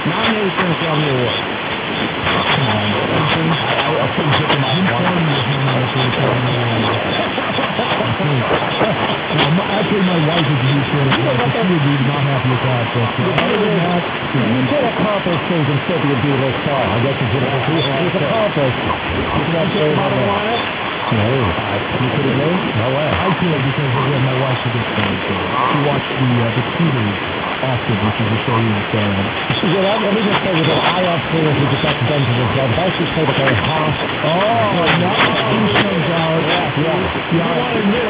Nominated for an Grammy Award. Come on. I couldn't pick him out. Jim Thorne was nominated for the Academy Award. Actually, my wife is a huge fan of that, so she would be not happy with that. But other than that, You could accomplish things and still be a B-list star. I guess it's accomplished. You could have played on the lineup. No. You could have made? No way. I could because again, my wife's a big fan. So she watched the Tudors often, which is a show Let me just say that I absolutely get back to Benjamin Jones. I should say that they're hot. Oh, now he comes out. Yeah. You want to admit